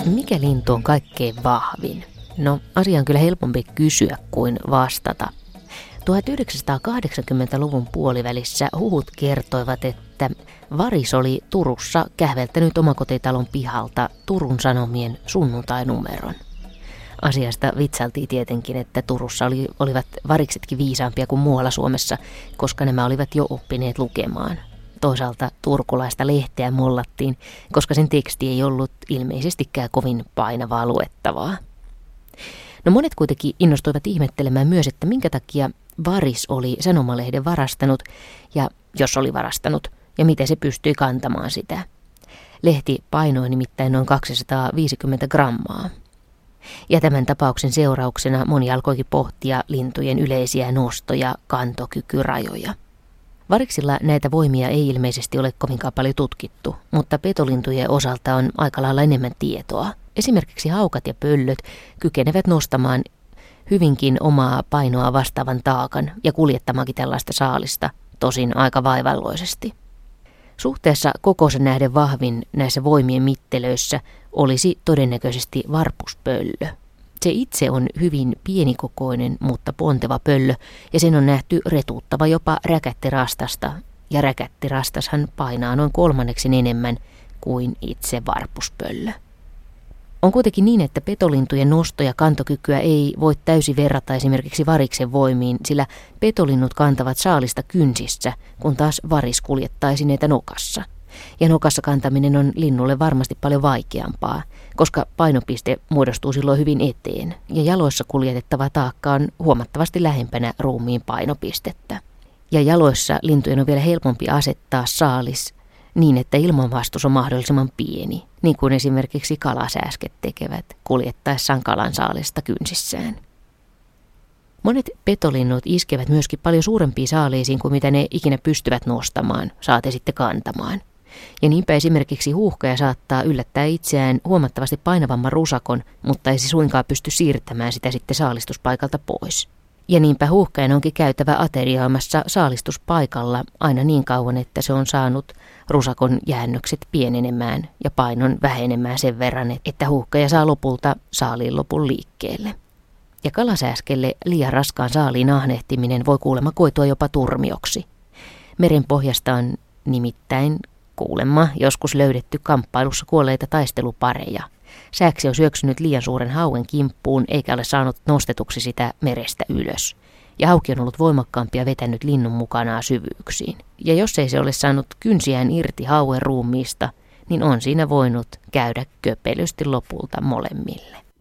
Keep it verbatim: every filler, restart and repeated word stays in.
Mikä lintu on kaikkein vahvin? No, asia on kyllä helpompi kysyä kuin vastata. tuhatyhdeksänsataakahdeksankymmentäluvun puolivälissä huhut kertoivat, että varis oli Turussa kähveltänyt omakotitalon pihalta Turun Sanomien sunnuntainumeron. Asiasta vitsailtiin tietenkin, että Turussa oli, olivat variksetkin viisaampia kuin muualla Suomessa, koska nämä olivat jo oppineet lukemaan. Toisaalta turkulaista lehteä mollattiin, koska sen teksti ei ollut ilmeisestikään kovin painavaa luettavaa. No monet kuitenkin innostuivat ihmettelemään myös, että minkä takia varis oli sanomalehden varastanut, ja jos oli varastanut, ja miten se pystyi kantamaan sitä. Lehti painoi nimittäin noin kaksisataaviisikymmentä grammaa. Ja tämän tapauksen seurauksena moni alkoikin pohtia lintujen yleisiä nosto- ja kantokykyrajoja. Variksilla näitä voimia ei ilmeisesti ole kovinkaan paljon tutkittu, mutta petolintujen osalta on aika lailla enemmän tietoa. Esimerkiksi haukat ja pöllöt kykenevät nostamaan hyvinkin omaa painoa vastaavan taakan ja kuljettamaankin tällaista saalista, tosin aika vaivalloisesti. Suhteessa kokoonsa nähden vahvin näissä voimien mittelöissä olisi todennäköisesti varpuspöllö. Se itse on hyvin pienikokoinen, mutta ponteva pöllö, ja sen on nähty retuuttava jopa räkättirastasta, ja räkättirastashan painaa noin kolmanneksen enemmän kuin itse varpuspöllö. On kuitenkin niin, että petolintujen nosto- ja kantokykyä ei voi täysin verrata esimerkiksi variksen voimiin, sillä petolinnut kantavat saalista kynsissä, kun taas varis kuljettaa esineitä nokassa. Ja nokassa kantaminen on linnulle varmasti paljon vaikeampaa, koska painopiste muodostuu silloin hyvin eteen, ja jaloissa kuljetettava taakka on huomattavasti lähempänä ruumiin painopistettä. Ja jaloissa lintujen on vielä helpompi asettaa saalis niin, että ilmanvastus on mahdollisimman pieni, niin kuin esimerkiksi kalasääsket tekevät kuljettaessaan kalan saalista kynsissään. Monet petolinnut iskevät myöskin paljon suurempiin saaliisiin kuin mitä ne ikinä pystyvät nostamaan, saate sitten kantamaan. Ja niinpä esimerkiksi huuhkaja saattaa yllättää itseään huomattavasti painavamman rusakon, mutta ei se suinkaan pysty siirtämään sitä sitten saalistuspaikalta pois. Ja niinpä huuhkajan onkin käytävä aterioimassa saalistuspaikalla aina niin kauan, että se on saanut rusakon jäännökset pienenemään ja painon vähenemään sen verran, että huuhkaja saa lopulta saaliin lopun liikkeelle. Ja kalasääskelle liian raskaan saaliin ahnehtiminen voi kuulemma koitua jopa turmioksi. Merenpohjasta on nimittäin kuulemma joskus löydetty kamppailussa kuolleita taistelupareja. Sääksi on syöksynyt liian suuren hauen kimppuun eikä ole saanut nostetuksi sitä merestä ylös. Ja hauki on ollut voimakkaampi ja vetänyt linnun mukanaan syvyyksiin. Ja jos ei se ole saanut kynsiään irti hauen ruumiista, niin on siinä voinut käydä köpelysti lopulta molemmille.